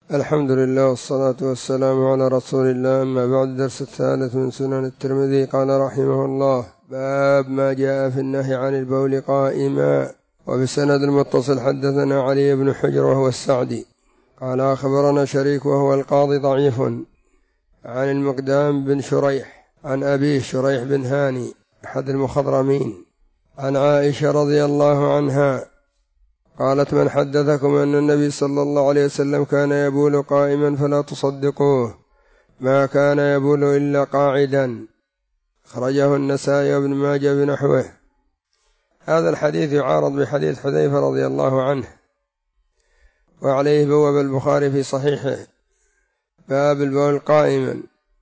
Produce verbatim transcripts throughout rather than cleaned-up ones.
الحمد لله والصلاة والسلام على رسول الله. أما بعد، الدرس الثالث من سنن الترمذي. قال رحمه الله: باب ما جاء في النهي عن البول قائما. وبسند المتصل حدثنا علي بن حجر وهو السعدي قال أخبرنا شريك وهو القاضي ضعيف عن المقدام بن شريح عن أبيه شريح بن هاني أحد المخضرمين عن عائشة رضي الله عنها قالت: من حدثكم أن النبي صلى الله عليه وسلم كان يبول قائما فلا تصدقوه، ما كان يبول إلا قاعدا. أخرجه النسائي وابن ماجه بنحوه. هذا الحديث يعارض بحديث حذيفة رضي الله عنه، وعليه بواب البخاري في صحيحه باب البول قائما،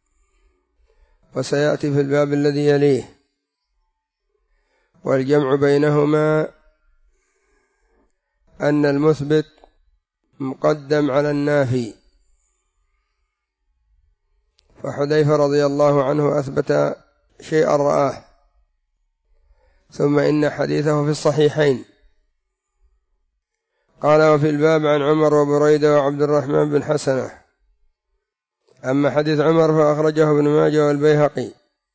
وسيأتي في الباب الذي يليه. والجمع بينهما أن المثبت مقدم على النافي، فحذيفة رضي الله عنه أثبت شيئا رآه، ثم إن حديثه في الصحيحين. قال: وفي الباب عن عمر وبريدة وعبد الرحمن بن حسنة. أما حديث عمر فأخرجه ابن ماجه والبيهقي،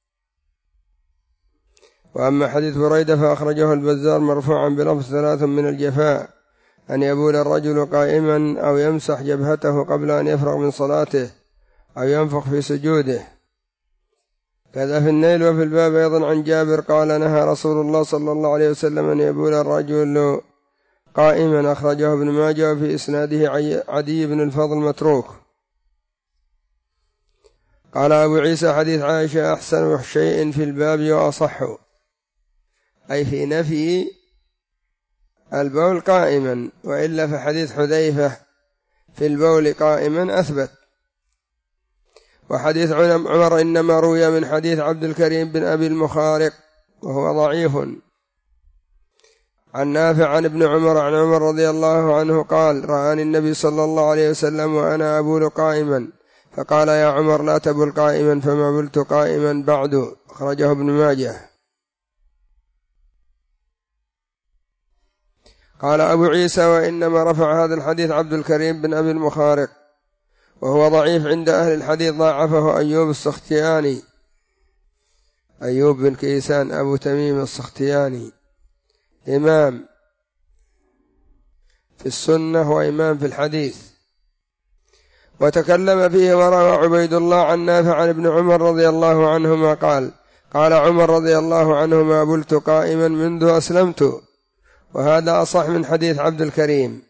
وأما حديث بريدة فأخرجه البزار مرفوعا بلفظ: ثلاث من الجفاء: أن يبول الرجل قائما، أو يمسح جبهته قبل أن يفرغ من صلاته، أو ينفخ في سجوده. كذا في النيل. وفي الباب أيضا عن جابر قال: نهى رسول الله صلى الله عليه وسلم أن يبول الرجل قائما. أخرجه ابن ماجه في إسناده عدي بن الفضل متروك. قال أبو عيسى: حديث عائشة أحسن شيء في الباب وأصح، أي في نفي البول قائما، وإلا فحديث حذيفة في البول قائما أثبت. وحديث عمر إنما روي من حديث عبد الكريم بن أبي المخارق وهو ضعيف. عن نافع عن ابن عمر عن عمر رضي الله عنه قال: رآني النبي صلى الله عليه وسلم وأنا أبول قائما، فقال: يا عمر لا تبل قائما، فما بلت قائما بعد. أخرجه ابن ماجه. قال أبو عيسى: وإنما رفع هذا الحديث عبد الكريم بن أبي المخارق، وهو ضعيف عند أهل الحديث، ضاعفه أيوب السختياني، أيوب بن كيسان أبو تميم السختياني، إمام في السنة وإمام في الحديث. وتكلم فيه وروى عبيد الله عن نافع عن ابن عمر رضي الله عنهما قال: قال عمر رضي الله عنه: ما بلت قائما منذ أسلمت. وهذا أصح من حديث عبد الكريم.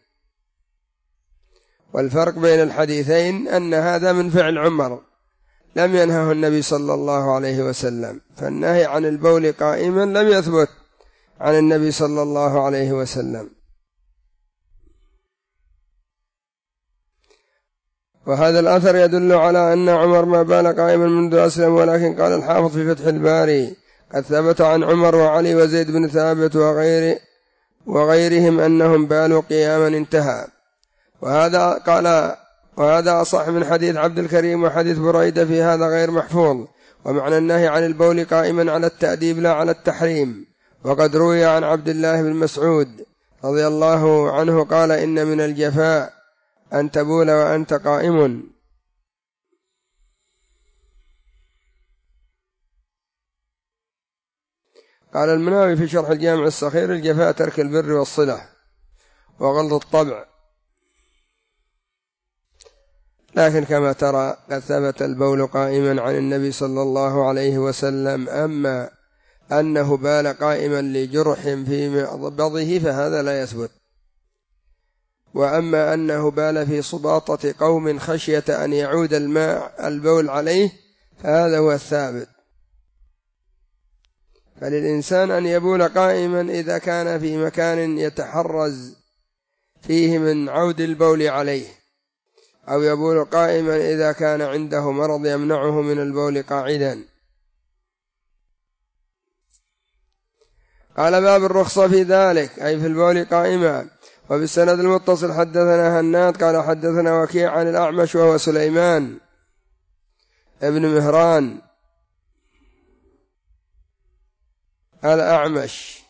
والفرق بين الحديثين أن هذا من فعل عمر، لم ينهه النبي صلى الله عليه وسلم، فالنهي عن البول قائما لم يثبت عن النبي صلى الله عليه وسلم. وهذا الأثر يدل على أن عمر ما بال قائما منذ أسلم، ولكن قال الحافظ في فتح الباري: قد ثبت عن عمر وعلي وزيد بن ثابت وغير وغيرهم أنهم بالوا قياما، انتهى. وهذا قال وهذا أصح من حديث عبد الكريم. وحديث بريدة في هذا غير محفوظ. ومعنى النهي عن البول قائما على التأديب لا على التحريم. وقد روي عن عبد الله بن مسعود رضي الله عنه قال: إن من الجفاء أن تبول وأنت قائم. قال المناوي في شرح الجامع الصغير: الجفاء ترك البر والصلة وغلظ الطبع. لكن كما ترى قد ثبت البول قائما عن النبي صلى الله عليه وسلم. أما أنه بال قائما لجرح في مقبضه فهذا لا يثبت. وأما أنه بال في صباطة قوم خشية أن يعود الماء البول عليه فهذا هو الثابت. فللإنسان أن يبول قائما إذا كان في مكان يتحرز فيه من عود البول عليه، أو يبول قائما إذا كان عنده مرض يمنعه من البول قاعدا. قال: باب الرخصة في ذلك، أي في البول قائما. وبالسند المتصل حدثنا هناد قال حدثنا وكيع عن الأعمش وهو سليمان ابن مهران الأعمش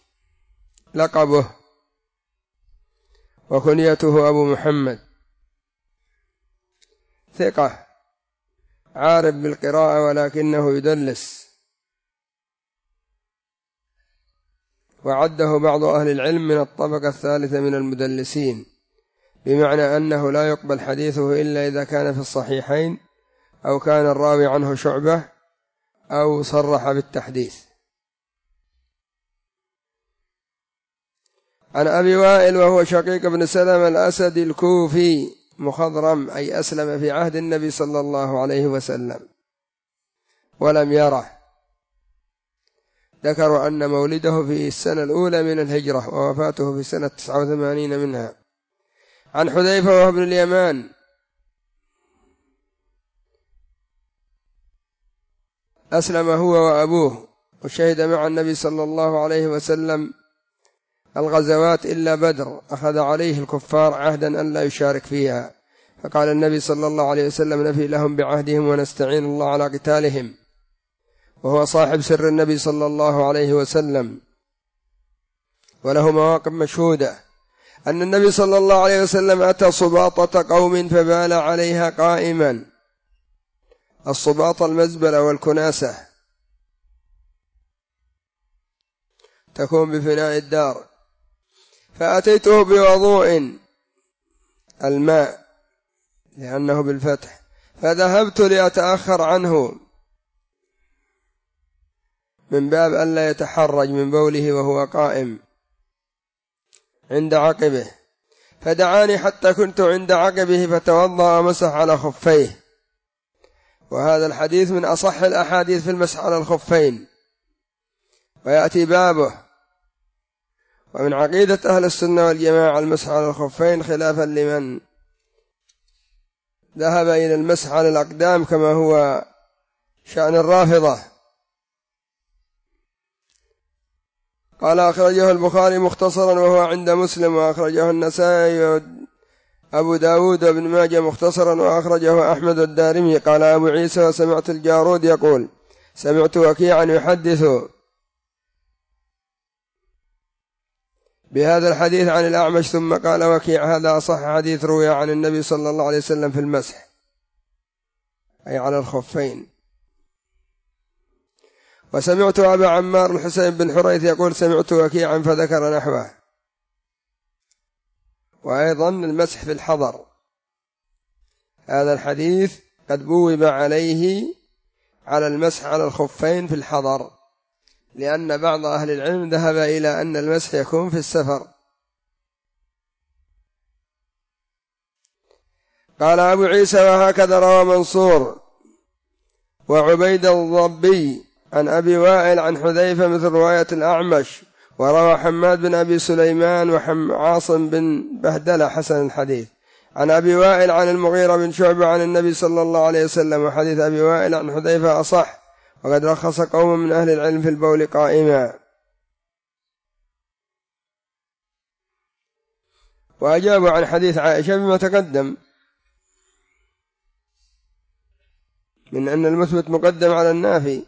لقبه، وكنيته أبو محمد. ثقة عارف بالقراءة ولكنه يدلس، وعده بعض أهل العلم من الطبقة الثالثة من المدلسين، بمعنى أنه لا يقبل حديثه إلا إذا كان في الصحيحين أو كان الراوي عنه شعبة أو صرح بالتحديث. عن أبي وائل وهو شقيق بن سلمة الأسدي الكوفي مخضرم، أي أسلم في عهد النبي صلى الله عليه وسلم ولم يره. ذكروا أن مولده في السنة الأولى من الهجرة ووفاته في سنة تسعة وثمانين منها. عن حذيفة وهو ابن اليمان أسلم هو وأبوه وشهد مع النبي صلى الله عليه وسلم الغزوات إلا بدر، أخذ عليه الكفار عهدا أن لا يشارك فيها، فقال النبي صلى الله عليه وسلم نفي لهم بعهدهم ونستعين الله على قتالهم، وهو صاحب سر النبي صلى الله عليه وسلم. وله مواقف مشهودة أن النبي صلى الله عليه وسلم أتى صباطة قوم فبال عليها قائما. الصباطة المزبلة والكناسة تكون بفناء الدار، فأتيته بوضوء الماء لأنه بالفتح، فذهبت لأتأخر عنه من باب أن لا يتحرج من بوله وهو قائم عند عقبه، فدعاني حتى كنت عند عقبه فتوضأ ومسح على خفيه. وهذا الحديث من أصح الأحاديث في المسح على الخفين، ويأتي بابه. ومن عقيدة أهل السنة والجماعة المسح على الخفين، خلافا لمن ذهب إلى المسح على الأقدام كما هو شأن الرافضة. قال أخرجه البخاري مختصرا وهو عند مسلم، وأخرجه النسائي أبو داود وابن ماجه مختصرا، وأخرجه أحمد الدارمي. قال أبو عيسى وسمعت الجارود يقول سمعت وكيعا يحدث بهذا الحديث عن الأعمش، ثم قال وكيع هذا أصح حديث روي عن النبي صلى الله عليه وسلم في المسح أي على الخفين. وسمعت أبا عمار الحسين بن حريث يقول سمعت وكيعا فذكر نحوه. وأيضا المسح في الحضر، هذا الحديث قد بوب عليه على المسح على الخفين في الحضر، لأن بعض أهل العلم ذهب إلى أن المسح يكون في السفر. قال أبو عيسى وهكذا روى منصور وعبيد الضبي عن أبي وائل عن حذيفة مثل رواية الأعمش، وروى حماد بن أبي سليمان وعاصم بن بهدلة حسن الحديث عن أبي وائل عن المغيرة بن شعبة عن النبي صلى الله عليه وسلم. وحديث أبي وائل عن حذيفة أصح، وقد رخص قوم من أهل العلم في البول قائما. وأجابوا عن حديث عائشة بما تقدم من أن المثبت مقدم على النافي،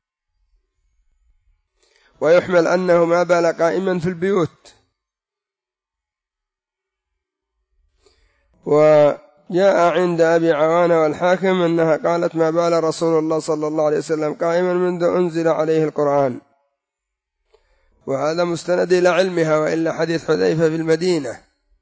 ويحمل أنه ما بال قائما في البيوت. وجاء عند أبي عوانة والحاكم أنها قالت ما بال رسول الله صلى الله عليه وسلم قائما منذ أنزل عليه القرآن، وهذا مستند إلى علمها، وإلا حديث حذيفة في المدينة.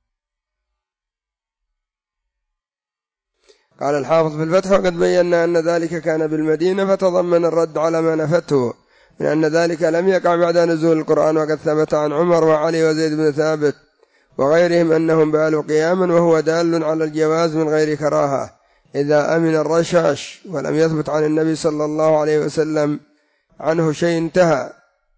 قال الحافظ في الفتح وقد بينا أن ذلك كان بالمدينة، فتضمن الرد على ما نفته من أن ذلك لم يقع بعد نزول القرآن، وقد ثبت عن عمر وعلي وزيد بن ثابت وغيرهم أنهم بالوا قياما، وهو دال على الجواز من غير كراهة إذا أمن الرشاش، ولم يثبت عن النبي صلى الله عليه وسلم عنه شيء انتهى.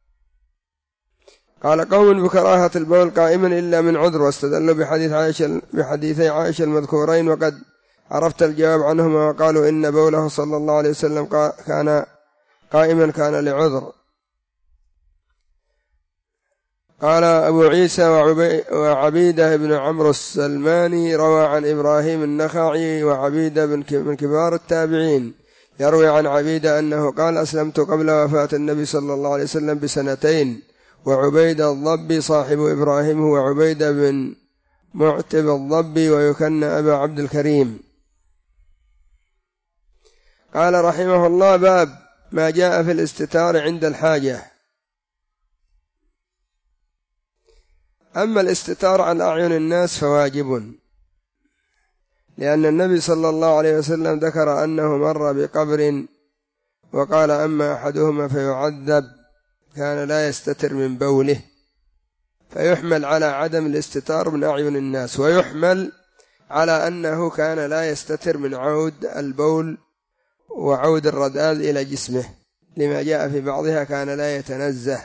قال قوم بكراهة البول قائما إلا من عذر، واستدلوا بحديث عائشة بحديثي عائشة المذكورين، وقد عرفت الجواب عنهما، وقالوا إن بوله صلى الله عليه وسلم كان قائما كان لعذر. قال أبو عيسى وعبيدة بن عمرو السلماني روى عن إبراهيم النخعي وعبيدة من كبار التابعين، يروي عن عبيدة أنه قال أسلمت قبل وفاة النبي صلى الله عليه وسلم بسنتين. وعبيدة الضبي صاحب إبراهيم هو عبيدة بن معتب الضبي، ويكن أبا عبد الكريم. قال رحمه الله: باب ما جاء في الاستتار عند الحاجة. أما الاستتار عن أعين الناس فواجب، لأن النبي صلى الله عليه وسلم ذكر أنه مر بقبر وقال: أما أحدهما فيعذب كان لا يستتر من بوله، فيحمل على عدم الاستتار من أعين الناس، ويحمل على أنه كان لا يستتر من عود البول وعود الرذاذ إلى جسمه، لما جاء في بعضها كان لا يتنزه.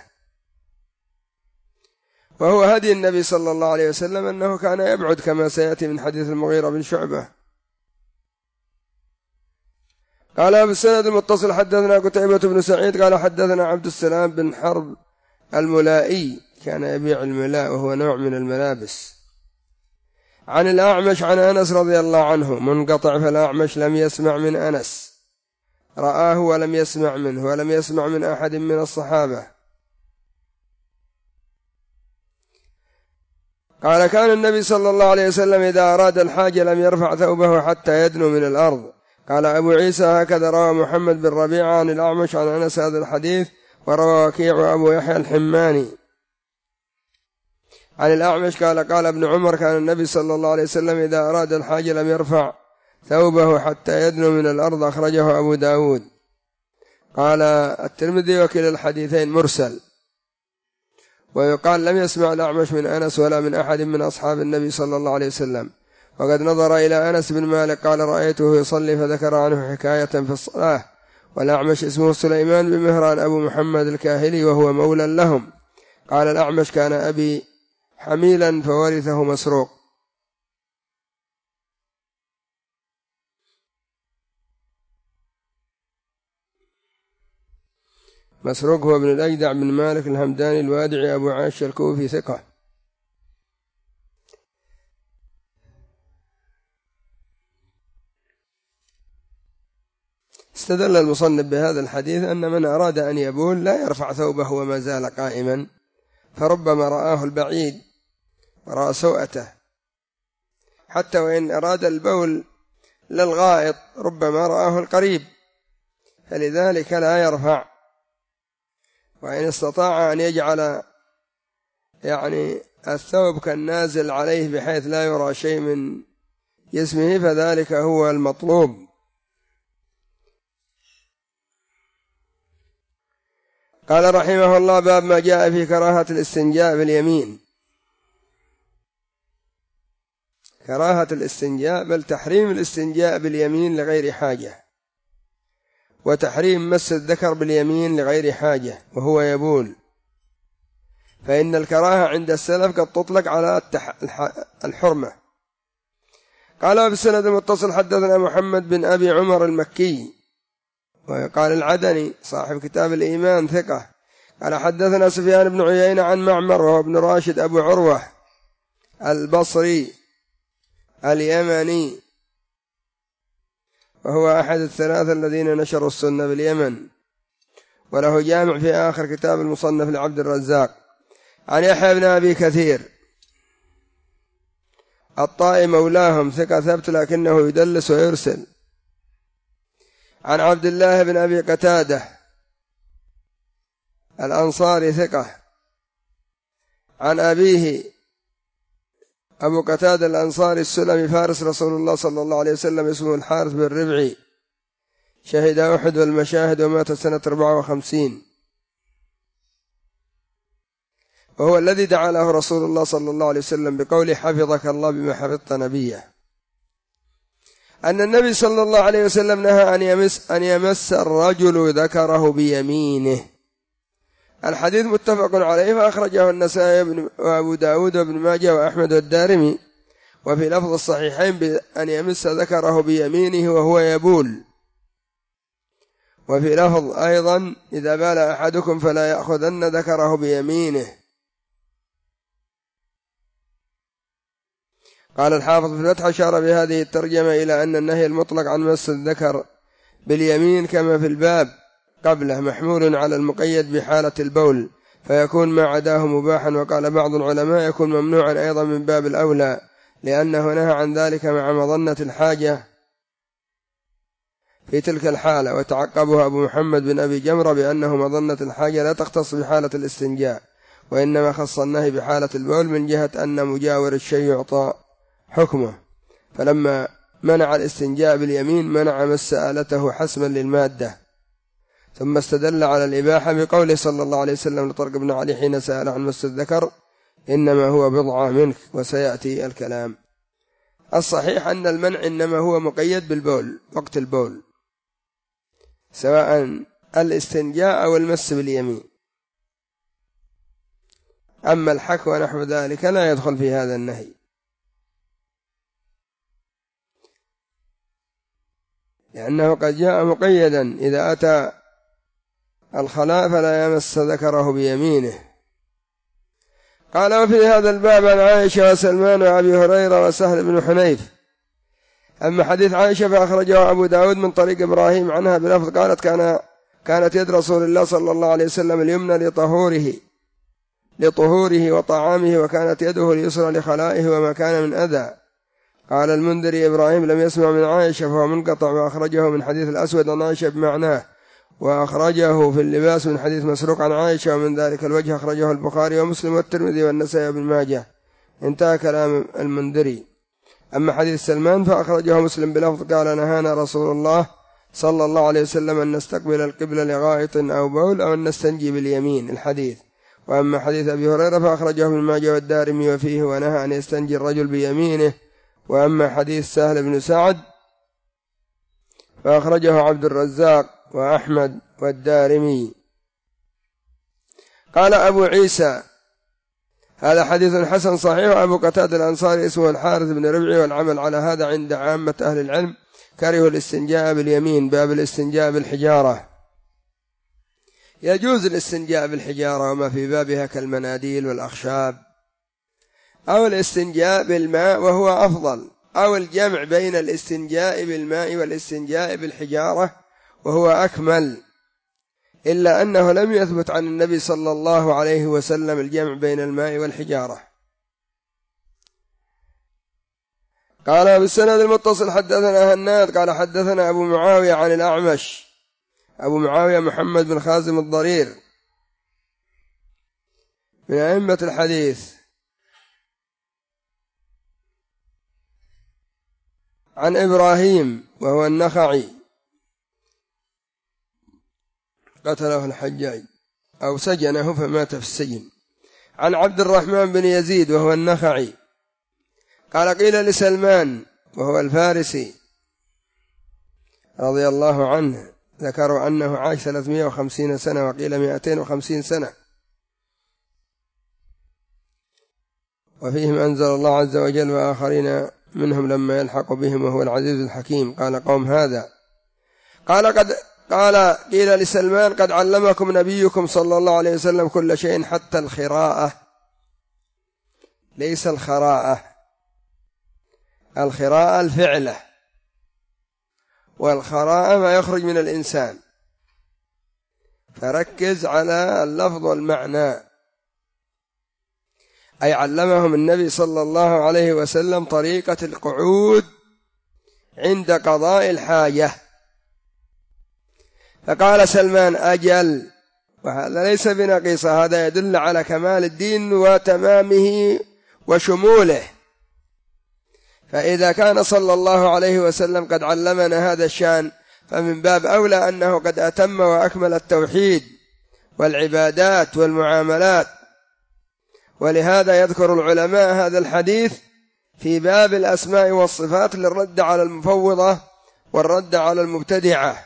وهو هدي النبي صلى الله عليه وسلم أنه كان يبعد، كما سيأتي من حديث المغيرة بن شعبة. قال: بالسند المتصل حدثنا قتيبة بن سعيد قال حدثنا عبد السلام بن حرب الملائي، كان يبيع الملاء وهو نوع من الملابس، عن الأعمش عن أنس رضي الله عنه منقطع، فالأعمش لم يسمع من أنس، رآه ولم يسمع منه ولم يسمع من أحد من الصحابة. قال: كان النبي صلى الله عليه وسلم إذا أراد الحاجة لم يرفع ثوبه حتى يدنو من الأرض. قال أبو عيسى: هكذا روى محمد بن ربيعة عن الأعمش عن أنس هذا الحديث، وروى وكيع وأبو يحيى الحماني عن الأعمش قال: قال ابن عمر: كان النبي صلى الله عليه وسلم إذا أراد الحاجة لم يرفع ثوبه حتى يدنو من الأرض. أخرجه أبو داود. قال الترمذي: وكلا الحديثين مرسل. ويقال: لم يسمع الأعمش من أنس ولا من أحد من أصحاب النبي صلى الله عليه وسلم. وقد نظر إلى أنس بن مالك قال: رأيته يصلي فذكر عنه حكاية في الصلاة. والأعمش اسمه سليمان بن مهران أبو محمد الكاهلي، وهو مولى لهم. قال الأعمش: كان أبي حميلا فورثه مسروق. مسروق هو ابن الأجدع بن مالك الهمداني الوادعي أبو عائشة الكوفي، ثقة. استدل المصنف بهذا الحديث أن من أراد أن يبول لا يرفع ثوبه وما زال قائما، فربما رآه البعيد ورأى سوءته، حتى وإن أراد البول للغائط ربما رآه القريب، فلذلك لا يرفع. وإن استطاع أن يجعل يعني الثوب كالنازل عليه بحيث لا يرى شيء من جسمه فذلك هو المطلوب. قال رحمه الله: باب ما جاء في كراهة الاستنجاء باليمين. كراهة الاستنجاء، بل تحريم الاستنجاء باليمين لغير حاجة، وتحريم مس الذكر باليمين لغير حاجة وهو يبول، فإن الكراهة عند السلف قد تطلق على الحرمة. قال بالسند المتصل حدثنا محمد بن أبي عمر المكي، وقال العدني صاحب كتاب الإيمان ثقة. قال حدثنا سفيان بن عيينة عن معمر وهو ابن راشد أبو عروة البصري اليمني، وهو أحد الثلاثة الذين نشروا السنة باليمن، وله جامع في آخر كتاب المصنف لعبد الرزاق. عن يحيى بن أبي كثير الطائي مولاهم ثقة ثبت لكنه يدلس ويرسل. عن عبد الله بن أبي قتادة الأنصاري ثقة. عن أبيه أبو قتادة الأنصاري السلمي فارس رسول الله صلى الله عليه وسلم، اسمه الحارث بن ربعي، شهد أحد والمشاهد ومات سنة أربعة وخمسين، وهو الذي دعا له رسول الله صلى الله عليه وسلم بقوله: حفظك الله بما حفظت نبيه. أن النبي صلى الله عليه وسلم نهى أن يمس, أن يمس الرجل ذكره بيمينه. الحديث متفق عليه، فأخرجه النسائي وأبو داود وابن ماجه وأحمد والدارمي، وفي لفظ الصحيحين بأن يمس ذكره بيمينه وهو يبول، وفي لفظ أيضا: إذا بال أحدكم فلا يأخذن ذكره بيمينه. قال الحافظ في الفتح: أشار بهذه الترجمة إلى أن النهي المطلق عن مس الذكر باليمين كما في الباب قبله محمول على المقيد بحالة البول، فيكون ما عداه مباحا. وقال بعض العلماء: يكون ممنوعا أيضا من باب الأولى، لأنه نهى عن ذلك مع مظنة الحاجة في تلك الحالة. وتعقبها أبو محمد بن أبي جمرة بأنه مظنة الحاجة لا تختص بحالة الاستنجاء، وإنما خص النهي بحالة البول من جهة أن مجاور الشيء يعطى حكمه، فلما منع الاستنجاء باليمين منع مس آلته حسما للمادة. ثم استدل على الإباحة بقوله صلى الله عليه وسلم لطرق بن علي حين سأل عن مس الذكر: إنما هو بضعة منك، وسيأتي الكلام. الصحيح أن المنع إنما هو مقيد بالبول وقت البول، سواء الاستنجاء أو المس باليمين. أما الحك ونحو ذلك لا يدخل في هذا النهي، لأنه قد جاء مقيدا: إذا أتى الخلاء فلا يمس ذكره بيمينه. قال: وفي هذا الباب عن عائشة وسلمان وأبي هريرة وسهل بن حنيف. أما حديث عائشة فأخرجه أبو داود من طريق إبراهيم عنها بلفظ قالت: كان كانت يد رسول الله صلى الله عليه وسلم اليمنى لطهوره لطهوره وطعامه، وكانت يده اليسرى لخلائه وما كان من أذى. قال المنذري: إبراهيم لم يسمع من عائشة فهو منقطع، وأخرجه من حديث الأسود عن عائشة بمعناه، وأخرجه في اللباس من حديث مسروق عن عائشة، ومن ذلك الوجه أخرجه البخاري ومسلم والترمذي والنسائي وابن ماجه. انتهى كلام المنذري. أما حديث سلمان فأخرجه مسلم بلفظ قال: نهانا رسول الله صلى الله عليه وسلم أن نستقبل القبلة لغائط أو بول أو أن نستنجي باليمين، الحديث. وأما حديث أبي هريرة فأخرجه ابن ماجه والدارمي وفيه: ونهى أن يستنجي الرجل بيمينه. وأما حديث سهل بن سعد فأخرجه عبد الرزاق وأحمد والدارمي. قال أبو عيسى: هذا حديث حسن صحيح. وأبو قتادة الأنصاري اسمه الحارث بن ربعي، والعمل على هذا عند عامة أهل العلم. كرهوا الاستنجاء باليمين، باب الاستنجاء بالحجارة. يجوز الاستنجاء بالحجارة وما في بابها كالمناديل والأخشاب، أو الاستنجاء بالماء وهو أفضل، أو الجمع بين الاستنجاء بالماء والاستنجاء بالحجارة وهو أكمل، إلا أنه لم يثبت عن النبي صلى الله عليه وسلم الجمع بين الماء والحجارة. قال: بالسند المتصل حدثنا هناد قال حدثنا أبو معاوية عن الأعمش. أبو معاوية محمد بن خازم الضرير من أئمة الحديث، عن إبراهيم وهو النخعي قتله الحجاج أو سجنه فمات في السجن. عن عبد الرحمن بن يزيد وهو النخعي قال: قيل لسلمان وهو الفارسي رضي الله عنه، ذكروا أنه عاش ثلاثمائة وخمسين سنة وقيل مائتين وخمسين سنة، وفيهم أنزل الله عز وجل: وآخرين منهم لما يلحق بهم وهو العزيز الحكيم. قال قوم هذا قال قد قال قيل لسلمان: قد علمكم نبيكم صلى الله عليه وسلم كل شيء حتى الخراءة. ليس الخراءة، الخراءة الفعلة، والخراءة ما يخرج من الإنسان، فركز على اللفظ والمعنى. أي علمهم النبي صلى الله عليه وسلم طريقة القعود عند قضاء الحاجة. فقال سلمان: أجل. وهذا ليس بنقيصة، هذا يدل على كمال الدين وتمامه وشموله. فإذا كان صلى الله عليه وسلم قد علمنا هذا الشان، فمن باب أولى أنه قد أتم وأكمل التوحيد والعبادات والمعاملات. ولهذا يذكر العلماء هذا الحديث في باب الأسماء والصفات للرد على المفوضة والرد على المبتدعة،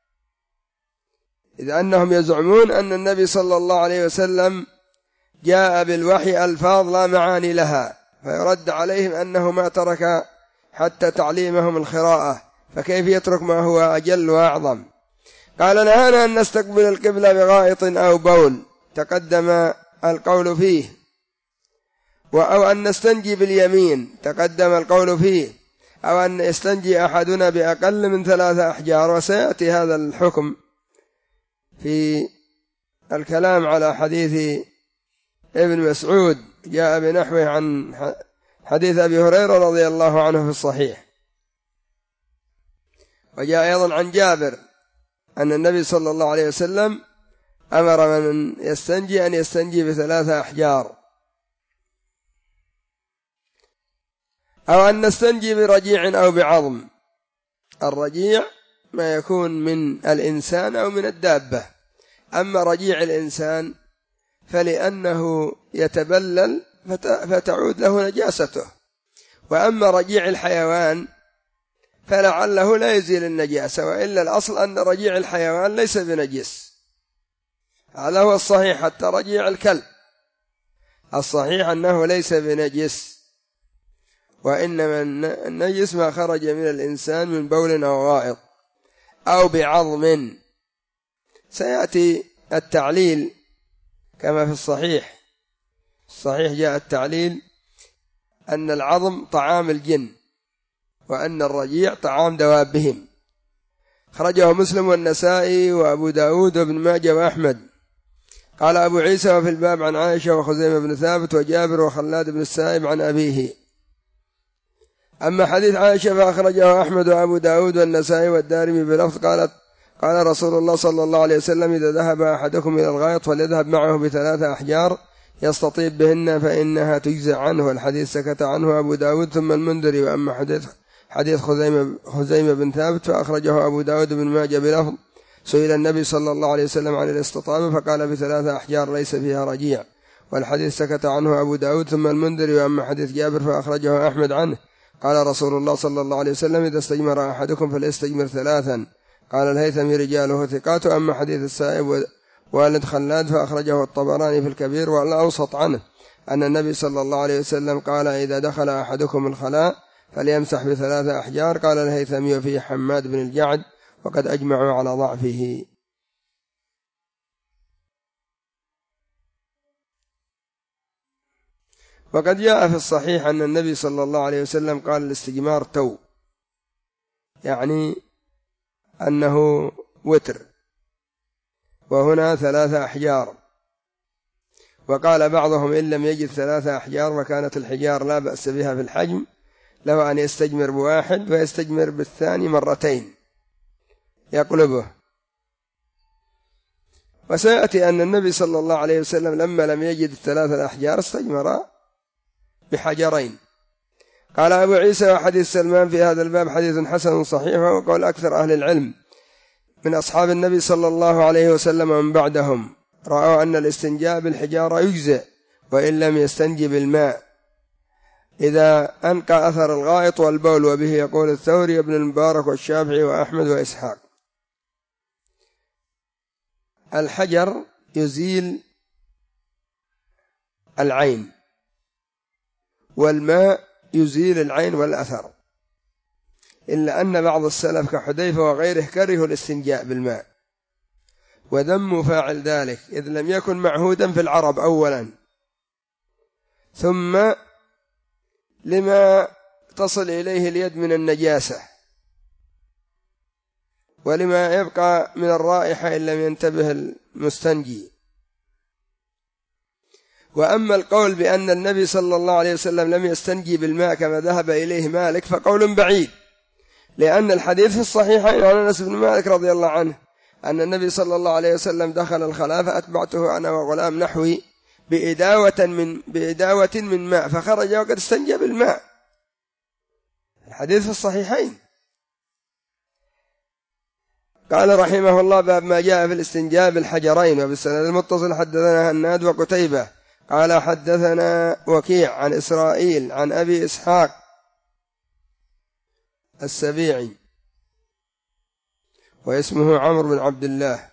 إذ أنهم يزعمون أن النبي صلى الله عليه وسلم جاء بالوحي ألفاظ لا معاني لها، فيرد عليهم أنه ما ترك حتى تعليمهم القراءة، فكيف يترك ما هو أجل وأعظم. قال: نهانا أن نستقبل القبلة بغائط أو بول، تقدم القول فيه، أو أن نستنجي باليمين، تقدم القول فيه، أو أن يستنجي أحدنا بأقل من ثلاثة أحجار، وسيأتي هذا الحكم في الكلام على حديث ابن مسعود، جاء بنحوه عن حديث أبي هريرة رضي الله عنه في الصحيح. وجاء أيضا عن جابر أن النبي صلى الله عليه وسلم أمر من يستنجي أن يستنجي بثلاثة أحجار، أو أن نستنجي برجيع أو بعظم. الرجيع ما يكون من الإنسان أو من الدابة، أما رجيع الإنسان فلأنه يتبلل فتعود له نجاسته، وأما رجيع الحيوان فلعله لا يزيل النجاسة، وإلا الأصل أن رجيع الحيوان ليس بنجس، هذا هو الصحيح. حتى رجيع الكلب الصحيح أنه ليس بنجس، وإنما النجس ما خرج من الإنسان من بول أو غائط أو بعظم. سيأتي التعليل كما في الصحيح، الصحيح جاء التعليل أن العظم طعام الجن، وأن الرجيع طعام دوابهم. خرجه مسلم والنسائي وأبو داود وابن ماجه وأحمد. قال أبو عيسى: وفي الباب عن عائشة وخزيمة بن ثابت وجابر وخلاد بن السائب عن أبيه. أما حديث عائشة فأخرجه أحمد وأبو داود والنسائي والدارمي بلفظ قالت: قال رسول الله صلى الله عليه وسلم: إذا ذهب أحدكم إلى الغائط فليذهب معه بثلاثة أحجار يستطيب بهن فإنها تجزع عنه. والحديث سكت عنه أبو داود ثم المنذري. وأما حديث حديث خزيمة, خزيمة بن ثابت فأخرجه أبو داود بن ماجه بلفظ: سئل النبي صلى الله عليه وسلم عن الاستطابة فقال: بثلاثة أحجار ليس فيها رجيع. والحديث سكت عنه أبو داود ثم المنذري. وأما حديث جابر فأخرجه أحمد عنه قال رسول الله صلى الله عليه وسلم: إذا استجمر أحدكم فليستجمر ثلاثا. قال الهيثمي: رجاله ثقات. أما حديث السائب والد خلاد فأخرجه الطبراني في الكبير والأوسط عنه أن النبي صلى الله عليه وسلم قال: إذا دخل أحدكم الخلاء فليمسح بثلاثة أحجار. قال الهيثمي: وفيه حماد بن الجعد وقد أجمعوا على ضعفه. وقد جاء في الصحيح أن النبي صلى الله عليه وسلم قال: الاستجمار تو، يعني أنه وتر، وهنا ثلاثة أحجار. وقال بعضهم: إن لم يجد ثلاثة أحجار وكانت الحجار لا بأس بها في الحجم له أن يستجمر بواحد ويستجمر بالثاني مرتين يقلبه. وسيأتي أن النبي صلى الله عليه وسلم لما لم يجد الثلاثة الأحجار استجمر بحجرين. قال أبو عيسى: وحديث سلمان في هذا الباب حديث حسن صحيح، وقول أكثر أهل العلم من أصحاب النبي صلى الله عليه وسلم ومن بعدهم رأوا أن الاستنجاء بالحجارة يجزئ وإن لم يستنجي بالماء إذا أنقى أثر الغائط والبول. وبه يقول الثوري وابن المبارك والشافعي وأحمد وإسحاق. الحجر يزيل العين، والماء يزيل العين والأثر، إلا أن بعض السلف كحذيفة وغيره كرهوا الاستنجاء بالماء وذموا فاعل ذلك، إذ لم يكن معهودا في العرب أولا، ثم لما تصل إليه اليد من النجاسة، ولما يبقى من الرائحة إن لم ينتبه المستنجي. وأما القول بأن النبي صلى الله عليه وسلم لم يستنجي بالماء كما ذهب إليه مالك فقول بعيد، لأن الحديث في الصحيحين عن أنس بن مالك رضي الله عنه أن النبي صلى الله عليه وسلم دخل الخلاء فأتبعته أنا وغلام نحوي بإداوة من, بإداوة من ماء فخرج وقد استنجى بالماء. الحديث في الصحيحين. قال رحمه الله: باب ما جاء في الاستنجاء بالحجرين. وبالسند المتصل حدثنا هناد وقتيبة قال حدثنا وكيع عن إسرائيل عن أبي إسحاق السبيعي واسمه عمرو بن عبد الله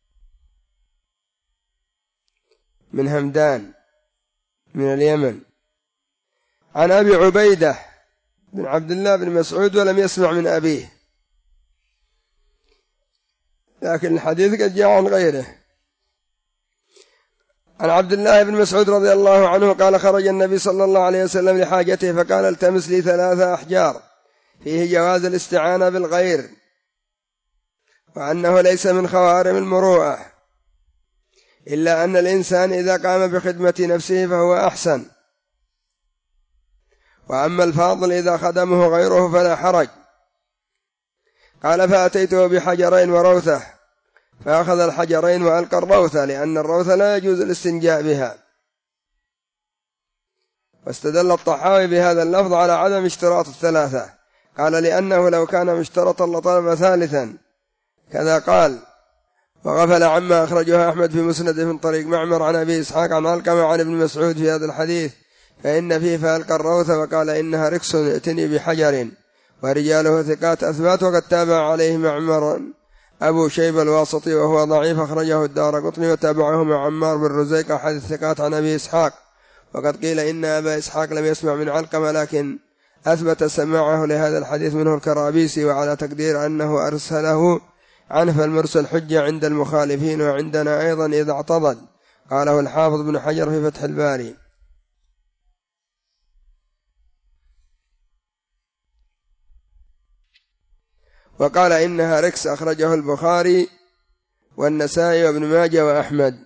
من همدان من اليمن عن أبي عبيدة بن عبد الله بن مسعود ولم يسمع من أبيه، لكن الحديث قد جاء عن غيره. عن عبد الله بن مسعود رضي الله عنه قال: خرج النبي صلى الله عليه وسلم لحاجته فقال: التمس لي ثلاثة أحجار فيه جواز الاستعانة بالغير، وأنه ليس من خوارم المروءة، إلا أن الإنسان إذا قام بخدمة نفسه فهو أحسن، وأما الفاضل إذا خدمه غيره فلا حرج. قال فأتيته بحجرين وروثة فأخذ الحجرين وألقى الروثة لأن الروثة لا يجوز الاستنجاء بها. واستدل الطحاوي بهذا اللفظ على عدم اشتراط الثلاثة، قال لأنه لو كان مشترطا لطلب ثالثا كذا قال. وغفل عما أخرجه أحمد في مسنده من طريق معمر عن أبي إسحاق عن علقمة عن ابن مسعود في هذا الحديث فإن فيه فألقى الروثة وقال إنها ركس ائتني بحجر، ورجاله ثقات أثبات. وقد تابع عليه معمر أبو شيبة الواسطي وهو ضعيف أخرجه الدارقطني وتابعه مع عمار بن رزيق أحد الثقات عن أبي إسحاق. وقد قيل إن أبا إسحاق لم يسمع من علقمة لكن أثبت سماعه لهذا الحديث منه الكرابيسي، وعلى تقدير أنه أرسله عنه فالمرسل حجة عند المخالفين وعندنا أيضا إذا اعتضد، قاله الحافظ بن حجر في فتح الباري. وقال إنها ركس أخرجه البخاري والنسائي وابن ماجه وأحمد.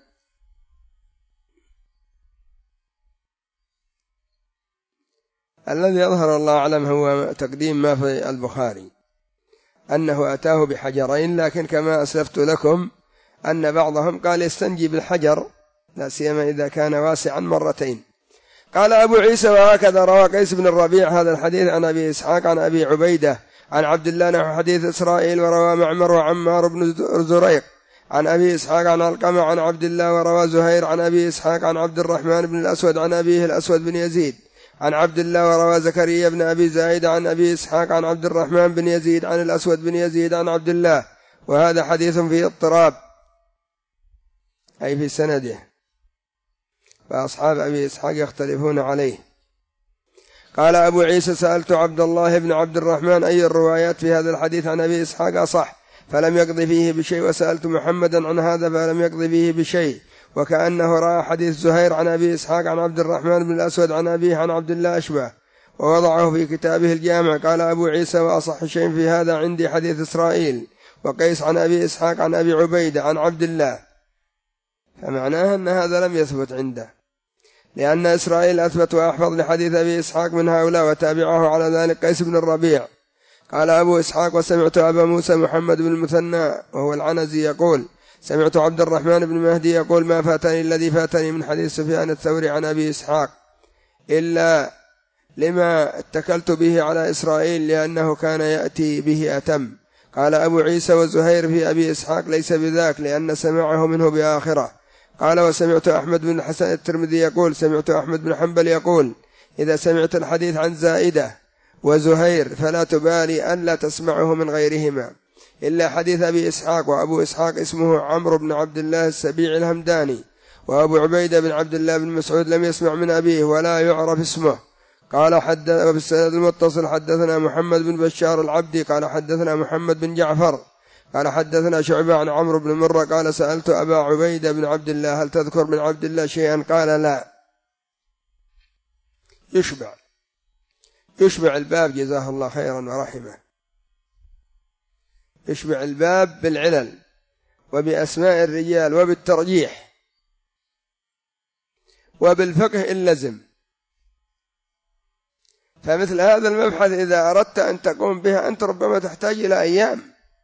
الذي يظهر الله أعلم هو تقديم ما في البخاري أنه أتاه بحجرين، لكن كما أسلفت لكم أن بعضهم قال يستنجي بالحجر لا سيما إذا كان واسعا مرتين. قال أبو عيسى وهكذا روى قيس بن الربيع هذا الحديث عن أبي إسحاق عن أبي عبيدة عن عبد الله نحو حديث إسرائيل. وروى معمر وعمار بن زريق عن أبي إسحاق عن علقمة عن عبد الله. وروى زهير عن أبي إسحاق عن عبد الرحمن بن الأسود عن أبيه الأسود بن يزيد عن عبد الله. وروى زكريا بن أبي زايد عن أبي إسحاق عن عبد الرحمن بن يزيد عن الأسود بن يزيد عن عبد الله. وهذا حديث فيه اضطراب أي في سنده، فأصحاب أبي إسحاق يختلفون عليه. قال أبو عيسى سألت عبد الله بن عبد الرحمن أي الروايات في هذا الحديث عن أبي إسحاق أصح فلم يقضي فيه بشيء، وسألت محمدا عن هذا فلم يقضي فيه بشيء، وكأنه رأى حديث زهير عن أبي إسحاق عن عبد الرحمن بن الأسود عن أبيه عن عبد الله أشبه ووضعه في كتابه الجامع. قال أبو عيسى وأصح شيء في هذا عندي حديث إسرائيل وقيس عن أبي إسحاق عن أبي عبيدة عن عبد الله، فمعناه أن هذا لم يثبت عنده، لأن إسرائيل أثبت وأحفظ لحديث أبي إسحاق من هؤلاء، وتابعه على ذلك قيس بن الربيع. قال أبو إسحاق وسمعت أبا موسى محمد بن المثنى وهو العنزي يقول سمعت عبد الرحمن بن مهدي يقول ما فاتني الذي فاتني من حديث سفيان الثوري عن أبي إسحاق إلا لما اتكلت به على إسرائيل لأنه كان يأتي به أتم. قال أبو عيسى وزهير في أبي إسحاق ليس بذاك لأن سمعه منه بآخرة. قال وسمعت أحمد بن الحسن الترمذي يقول سمعت أحمد بن حنبل يقول إذا سمعت الحديث عن زائدة وزهير فلا تبالي أن لا تسمعه من غيرهما إلا حديث أبي إسحاق. وأبو إسحاق اسمه عمرو بن عبد الله السبيع الهمداني. وأبو عبيدة بن عبد الله بن مسعود لم يسمع من أبيه ولا يعرف اسمه. قال حدث وبالسند المتصل حدثنا محمد بن بشار العبدي قال حدثنا محمد بن جعفر قال حدثنا شعبة عن عمرو بن مرة قال سألت أبا عبيدة بن عبد الله هل تذكر من عبد الله شيئا قال لا. يشبع يشبع الباب جزاه الله خيرا ورحمه، يشبع الباب بالعلل وبأسماء الرجال وبالترجيح وبالفقه إن لزم. فمثل هذا المبحث إذا أردت أن تقوم بها أنت ربما تحتاج إلى أيام،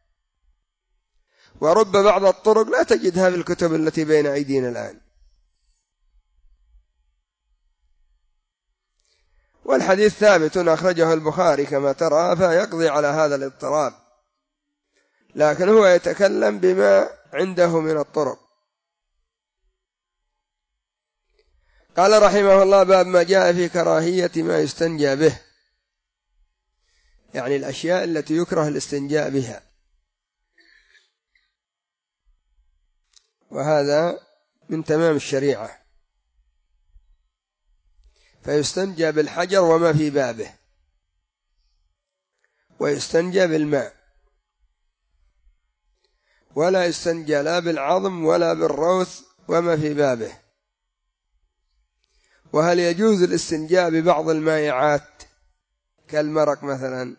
ورب بعض الطرق لا تجدها في الكتب التي بين أيدينا الآن. والحديث ثابت أخرجه البخاري كما ترى فيقضي على هذا الاضطراب، لكن هو يتكلم بما عنده من الطرق. قال رحمه الله باب ما جاء في كراهية ما يستنجى به، يعني الأشياء التي يكره الاستنجاء بها، وهذا من تمام الشريعة. فيستنجى بالحجر وما في بابه، ويستنجى بالماء، ولا يستنجى لا بالعظم ولا بالروث وما في بابه. وهل يجوز الاستنجاء ببعض المائعات كالمرق مثلا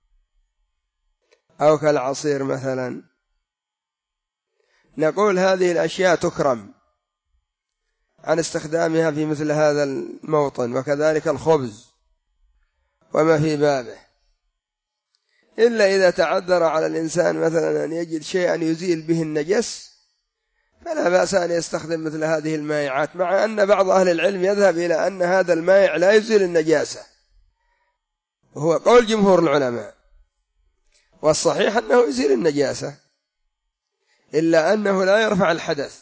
أو كالعصير مثلا؟ نقول هذه الأشياء تكرم عن استخدامها في مثل هذا الموطن، وكذلك الخبز وما في بابه، إلا إذا تعذر على الإنسان مثلا أن يجد شيئا يزيل به النجس فلا بأس أن يستخدم مثل هذه المائعات، مع أن بعض أهل العلم يذهب إلى أن هذا المائع لا يزيل النجاسة، وهو قول جمهور العلماء، والصحيح أنه يزيل النجاسة إلا أنه لا يرفع الحدث.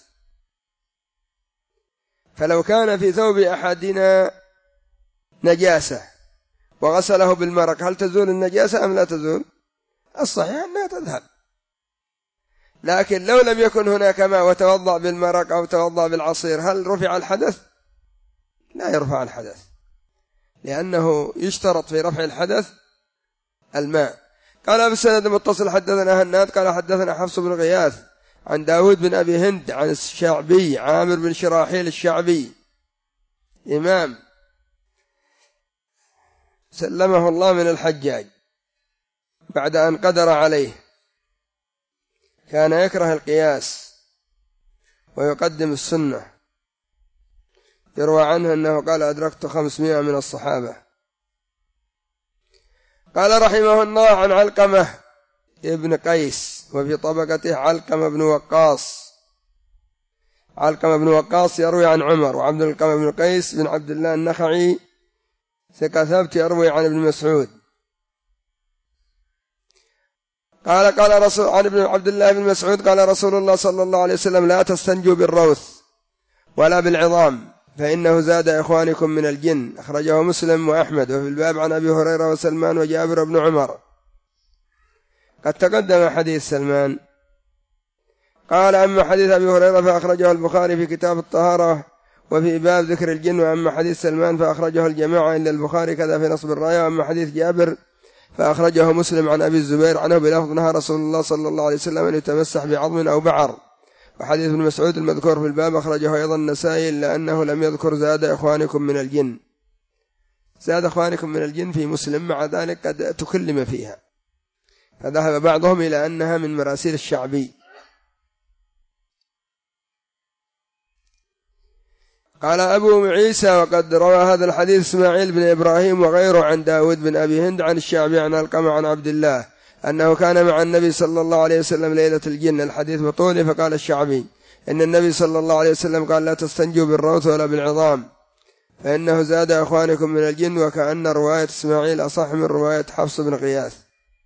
فلو كان في ثوب أحدنا نجاسة وغسله بالمرق هل تزول النجاسة أم لا تزول؟ الصحيح أنها تذهب. لكن لو لم يكن هناك ماء وتوضأ بالمرق أو توضأ بالعصير هل رفع الحدث؟ لا يرفع الحدث، لأنه يشترط في رفع الحدث الماء. قال بالسند المتصل حدثنا هناد قال حدثنا حفص بن غياث عن داود بن أبي هند عن الشعبي عامر بن شراحيل الشعبي إمام سلمه الله من الحجاج بعد أن قدر عليه، كان يكره القياس ويقدم السنة. يروى عنه أنه قال أدركت خمسمائة من الصحابة. قال رحمه الله عن علقمة ابن قيس وفي طبقته علقمة بن وقاص. علقمة بن وقاص يروي عن عمر، وعبد القمة بن قيس بن عبد الله النخعي ثقة ثبت يروي عن ابن مسعود. قال قال رسول عن ابن عبد الله بن مسعود قال رسول الله صلى الله عليه وسلم لا تستنجوا بالروث ولا بالعظام فإنه زاد إخوانكم من الجن. أخرجه مسلم وأحمد. وفي الباب عن أبي هريرة وسلمان وجابر بن عمر. قد تقدم حديث سلمان. قال أما حديث أبي هريرة فأخرجه البخاري في كتاب الطهارة وفي باب ذكر الجن، وأما حديث سلمان فأخرجه الجماعة إلا البخاري كذا في نصب الراية. وأما حديث جابر فأخرجه مسلم عن أبي الزبير عنه بلفظ نهى رسول الله صلى الله عليه وسلم أن يتمسح بعظم أو بعر. وحديث ابن مسعود المذكور في الباب أخرجه أيضا النسائي إلا أنه لم يذكر زاد إخوانكم من الجن. زاد إخوانكم من الجن في مسلم، مع ذلك قد تكلم فيها، فذهب بعضهم إلى أنها من مراسيل الشعبي. قال أبو عيسى وقد روى هذا الحديث إسماعيل بن إبراهيم وغيره عن داود بن أبي هند عن الشعبي عن علقمة عن عبد الله أنه كان مع النبي صلى الله عليه وسلم ليلة الجن. الحديث بطول. فقال الشعبي إن النبي صلى الله عليه وسلم قال لا تستنجوا بالروث ولا بالعظام فإنه زاد أخوانكم من الجن، وكأن رواية إسماعيل أصح من رواية حفص بن غياث.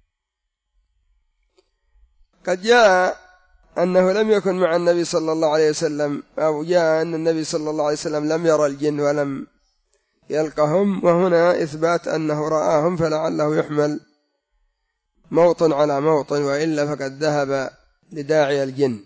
قد جاء أنه لم يكن مع النبي صلى الله عليه وسلم، أو جاء أن النبي صلى الله عليه وسلم لم يرى الجن ولم يلقهم، وهنا إثبات أنه رآهم، فلعله يحمل موطن على موطن، وإلا فقد ذهب لداعي الجن.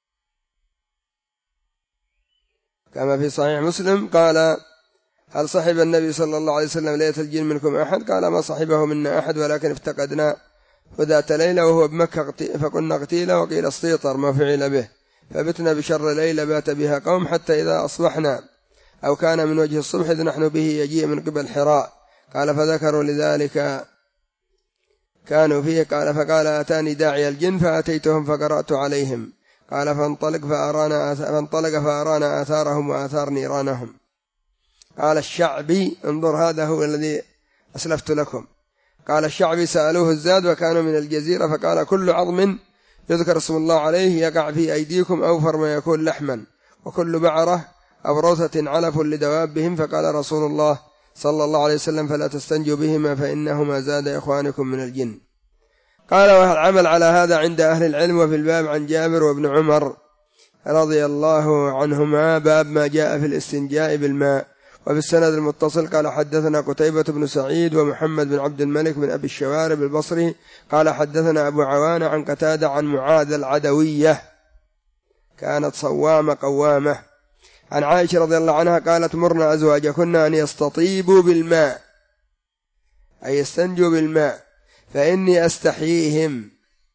كما في صحيح مسلم قال هل صحب النبي صلى الله عليه وسلم ليلة الجن منكم أحد؟ قال ما صحبه منا أحد ولكن افتقدنا وذات ليلة وهو بمكة فكنا قتيلة وقيل استيطر ما فعل به، فبتنا بشر ليلة بات بها قوم حتى إذا أصبحنا أو كان من وجه الصبح إذ نحن به يجيء من قبل حراء. قال فذكروا لذلك كانوا فيه. قال فقال أتاني داعي الجن فأتيتهم فقرأت عليهم. قال فانطلق فأرانا, فانطلق فأرانا آثارهم وآثار نيرانهم. قال الشعبي انظر هذا هو الذي أسلفت لكم. قال الشعبي سألوه الزاد وكانوا من الجزيرة فقال كل عظم يذكر اسم الله عليه يقع في أيديكم أوفر ما يكون لحما، وكل بعرة أو روثة علف لدوابهم. فقال رسول الله صلى الله عليه وسلم فلا تستنجوا بهما فإنهما زاد إخوانكم من الجن. قال والعمل على هذا عند أهل العلم. وفي الباب عن جابر وابن عمر رضي الله عنهما باب ما جاء في الاستنجاء بالماء. وفي السند المتصل قال حدثنا قتيبة بن سعيد ومحمد بن عبد الملك بن أبي الشوارب البصري قال حدثنا أبو عوانة عن قتادة عن معاذ العدوية كانت صوامة قوامة عن عائشة رضي الله عنها قالت مرنا أزواجكن أن يستطيبوا بالماء أي يستنجوا بالماء فإني أستحييهم،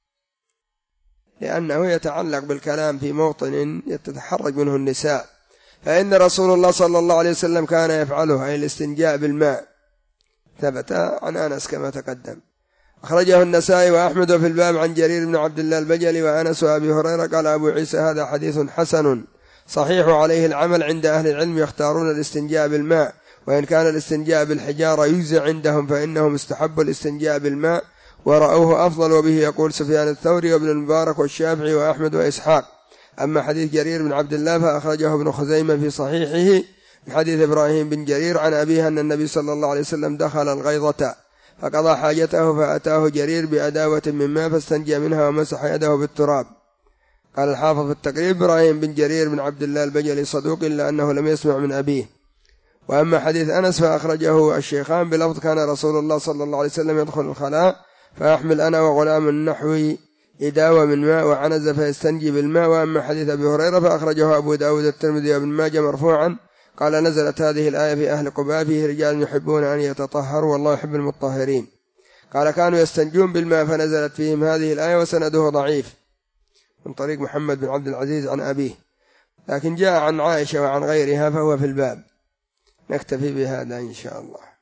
لأنه يتعلق بالكلام في موطن يتتحرج منه النساء، فإن رسول الله صلى الله عليه وسلم كان يفعله أي الاستنجاء بالماء. ثبت عن أنس كما تقدم. أخرجه النسائي وأحمد في الباب عن جرير بن عبد الله البجلي وأنس وأبي هريرة. قال أبو عيسى هذا حديث حسن صحيح عليه العمل عند أهل العلم، يختارون الاستنجاء بالماء، وإن كان الاستنجاء بالحجارة يجزي عندهم فإنهم استحبوا الاستنجاء بالماء، ورأوه أفضل، وبه يقول سفيان الثوري وابن المبارك والشافعي وأحمد وإسحاق. أما حديث جرير بن عبد الله فأخرجه ابن خزيمة في صحيحه من حديث إبراهيم بن جرير عن أبيه أن النبي صلى الله عليه وسلم دخل الغيضة فقضى حاجته فأتاه جرير بأداوة من ماء فاستنجى منها ومسح يده بالتراب. قال الحافظ في التقريب إبراهيم بن جرير بن عبد الله البجلي صدوق إلا أنه لم يسمع من أبيه. وأما حديث أنس فأخرجه الشيخان بلفظ كان رسول الله صلى الله عليه وسلم يدخل الخلاء فأحمل أنا وغلام النحوي إداوة من ماء وعنز فيستنجي بالماء. وأما حديث أبي هريرة فأخرجه أبو داود الترمذي وابن ماجه مرفوعا قال نزلت هذه الآية في أهل قباء فيه رجال يحبون أن يتطهروا والله يحب المطهرين. قال كانوا يستنجون بالماء فنزلت فيهم هذه الآية، وسنده ضعيف من طريق محمد بن عبد العزيز عن أبيه، لكن جاء عن عائشة وعن غيرها فهو في الباب. نكتفي بهذا إن شاء الله.